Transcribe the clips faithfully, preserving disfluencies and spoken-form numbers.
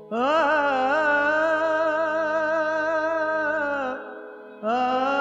आ, आ,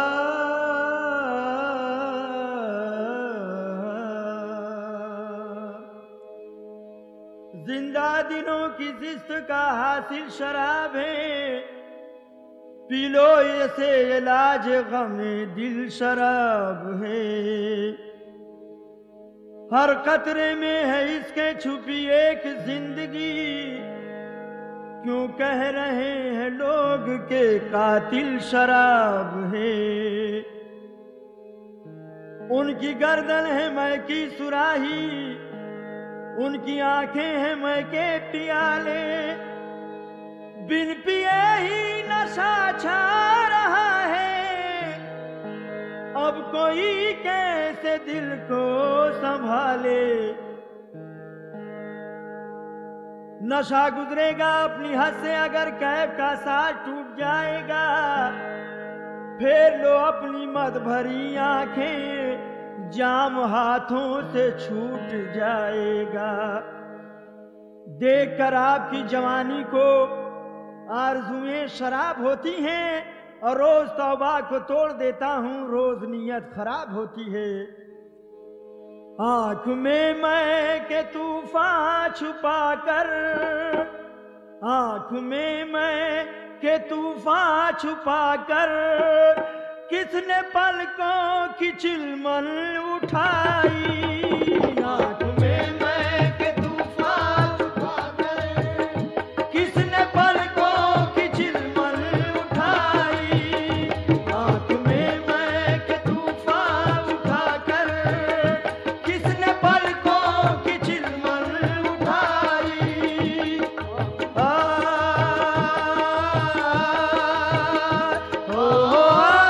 जिंदा दिनों की जिस्त का हासिल शराब है, पी लो ऐसे इलाज गमे दिल शराब है। हर कतरे में है इसके छुपी एक जिंदगी, क्यों कह रहे हैं लोग के कातिल शराब है। उनकी गर्दन है मैं की सुराही, उनकी आंखें हैं मैं के पियाले, बिन पिए ही नशा छा रहा है, अब कोई कैसे दिल को संभाले। नशा गुजरेगा अपनी हद से अगर कैफ का साथ टूट जाएगा, फेर लो अपनी मद भरी आंखें, जाम हाथों से छूट जाएगा। देखकर आपकी जवानी को आरज़ुएं शराब होती हैं, और रोज तौबा को तोड़ देता हूँ, रोज नीयत खराब होती है। आंख में मैं के तूफान छुपा कर, आंख में मैं के तूफान छुपा कर, किसने पलकों की चिलमन उठाई। आंख में मैं के तूफान छुपा कर, किसने पलकों की चिलमन उठाई। आंख में मैं के तूफान उठा कर, किसने पलकों की चिलमन उठाई। आ, ओ,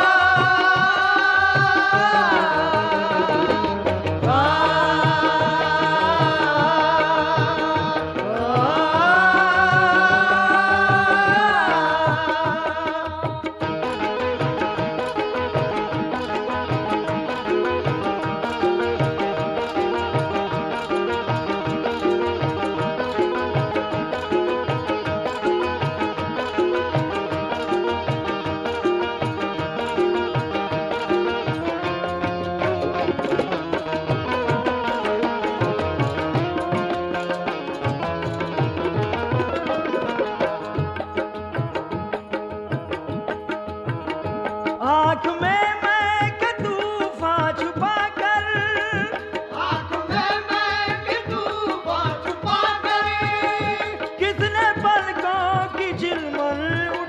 आंख में मैं के तूफान छुपा कर, आंख में मैं के तूफान छुपा कर, किसने पलकों की चिलमन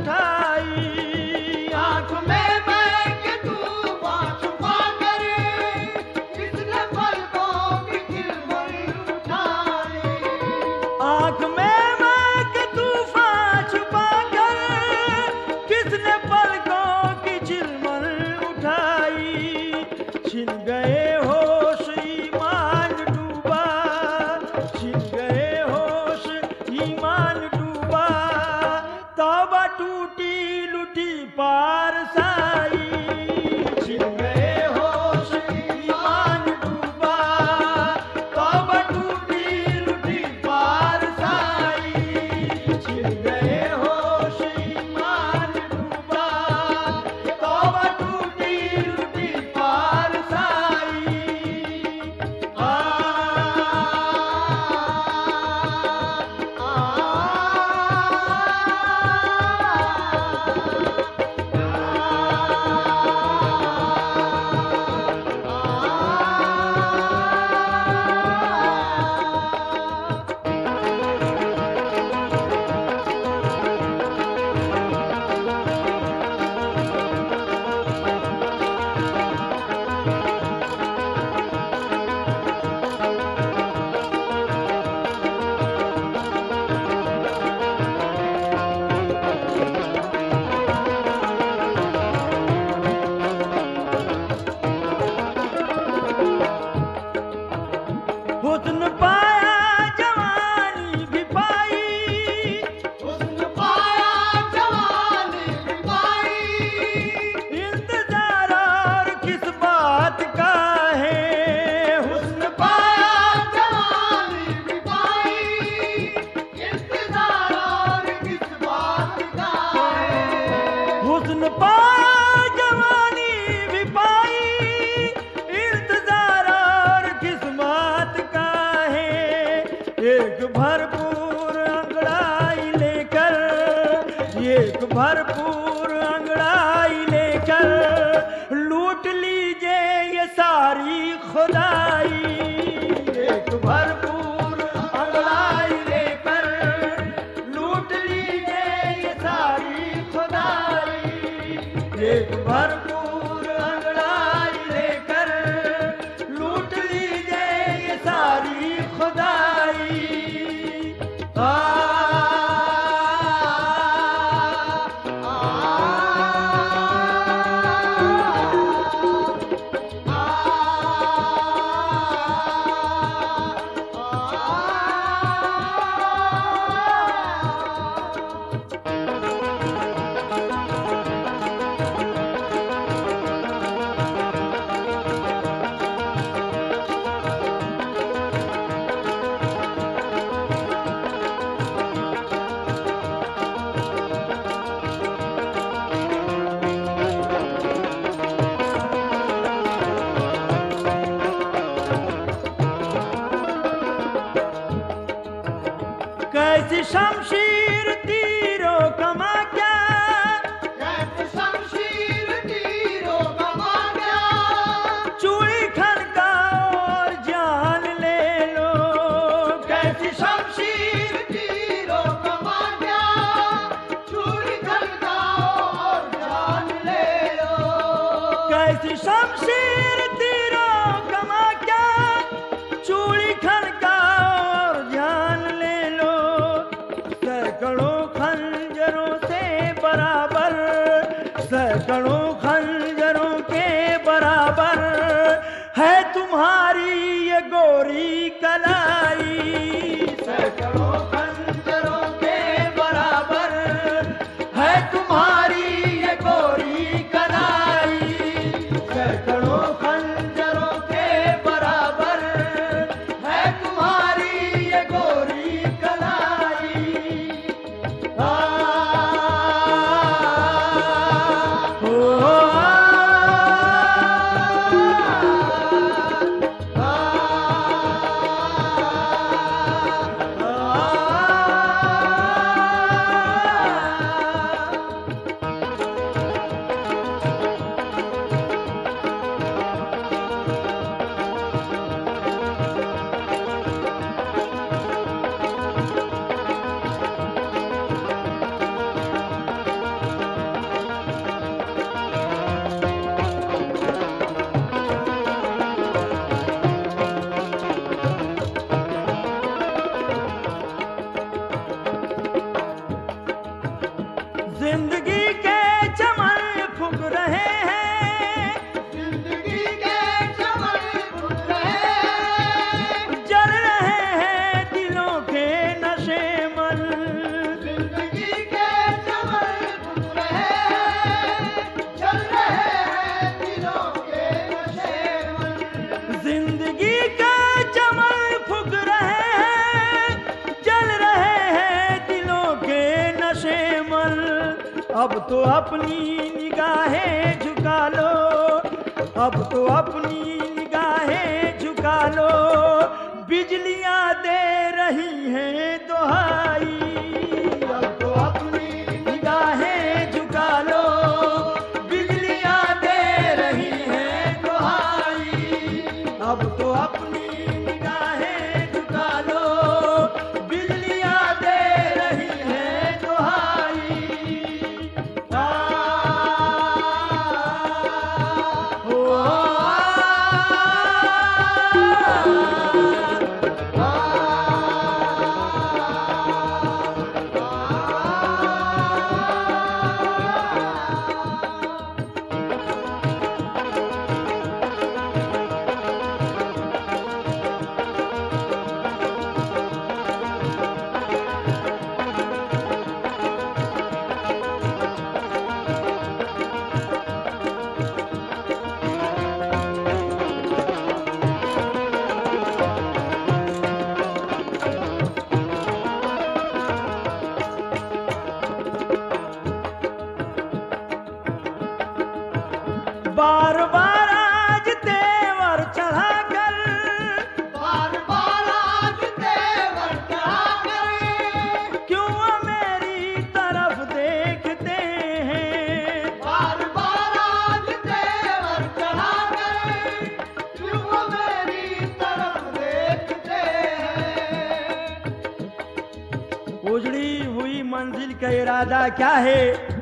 उठाई। आंख में मैं के तूफान छुपा कर, किसने पलकों की चिलमन उठाई। आंख में मैं के तूफान छुपा कर, किसने पलकों की चिलमन उठाई। छिन गए होश ईमान डूबा, छिन गए होश ईमान डूबा, तौबा टूटी लुटी पार साई। छिन गए होश ईमान डूबा, तौबा टूटी लुटी पार साई। छिन गए होश ईमान डूबा, तौबा टूटी लुटी पार साई। आ, आ, आ, भरपूर अंगड़ाई लेकर लूट लीजिए ये सारी खुदाई। एक भरपूर अंगड़ाई लेकर लूट लीजिए ये सारी खुदाई। एक भरपूर अंगड़ाई लेकर लूट लीजिए ये सारी खुदाई। आ कैसी शमशीर तीरों कमा क्या, कैसे शमशीर तीरों कमा गया, चूड़ी खनका और जान ले लो। कैसी शमशीर तीरों कमा गया, चूड़ी खनकाओ और जान ले लो। कैसी शमशीर तीरों कमा क्या, चूड़ी खनका और जान ले लो। सैकड़ों खंजरों से बराबर, सैकड़ों खंजरों के बराबर है तुम्हारी ये गोरी कलाई। सैकड़ों खंजरों के बराबर है तुम्हारी ये गोरी कलाई। सैकड़ों खंजरों के बराबर है तुम्हारी ये गोरी कलाई। आ, ओ, आ, जिंदगी के चमन फूक रहे हैं, जिंदगी के चमन फूट रहे हैं, जल रहे हैं दिलों के नशे मन। जिंदगी के चमन फूट रहे हैं, चल रहे हैं दिलों के नशे मन। जिंदगी का चमन फूक रहे हैं, जल रहे हैं दिलों के नशे मन। अब तो अपनी निगाहें झुका लो, अब तो अपनी निगाहें झुका लो। बिजलियां दे रही हैं दुहाई। अब तो अपनी निगाहें झुका लो, बिजलियां दे रही हैं दुहाई। अब तो अपनी निगाहें झुका लो, बिजलियां दे रही हैं दुहाई। आ, ओ, आ, आ, मंजिल का इरादा क्या है,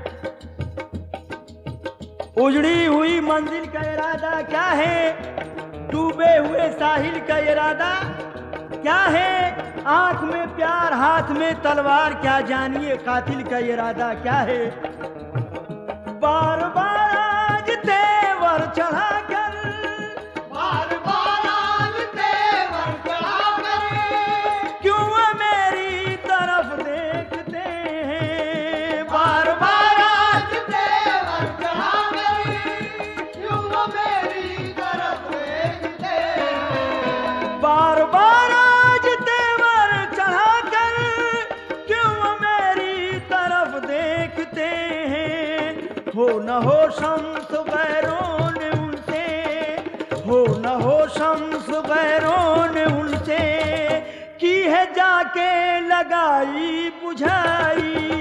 उजड़ी हुई मंजिल का इरादा क्या है, डूबे हुए साहिल का इरादा क्या है, आंख में प्यार हाथ में तलवार क्या जानिए कातिल का इरादा क्या है। बार बार आज तेवर चढ़ा कर, बार बार आज तेवर चढ़ा कर, क्यों वो मेरी तरफ देखते हैं, बार बार बार आज तेवर चढ़ा कर, क्यों वो मेरी तरफ देखते हैं। बार बार आज तेवर चढ़ा कर, क्यों वो मेरी तरफ देखते हैं। हो न हो शम्स गैरों ने उनसे, हो न हो शम्स गैरों ने उनसे, की है जाके लगाई बुझाई।